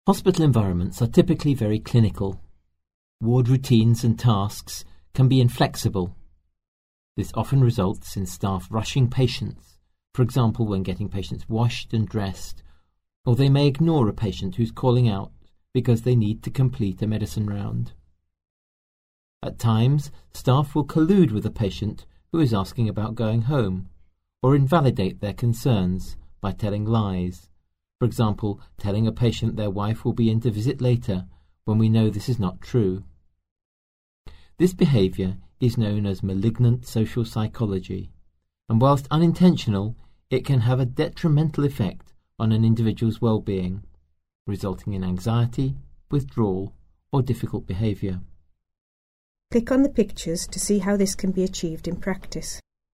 Hospital environments are typically very clinical. Ward routines and tasks can be inflexible. This often results in staff rushing patients, for example when getting patients washed and dressed, or they may ignore a patient who's calling out because they need to complete a medicine round. At times, staff will collude with a patient who is asking about going home, or invalidate their concerns by telling lies. For example, telling a patient their wife will be in to visit later when we know this is not true. This behaviour is known as malignant social psychology, and whilst unintentional, it can have a detrimental effect on an individual's well-being, resulting in anxiety, withdrawal, or difficult behaviour. Click on the pictures to see how this can be achieved in practice.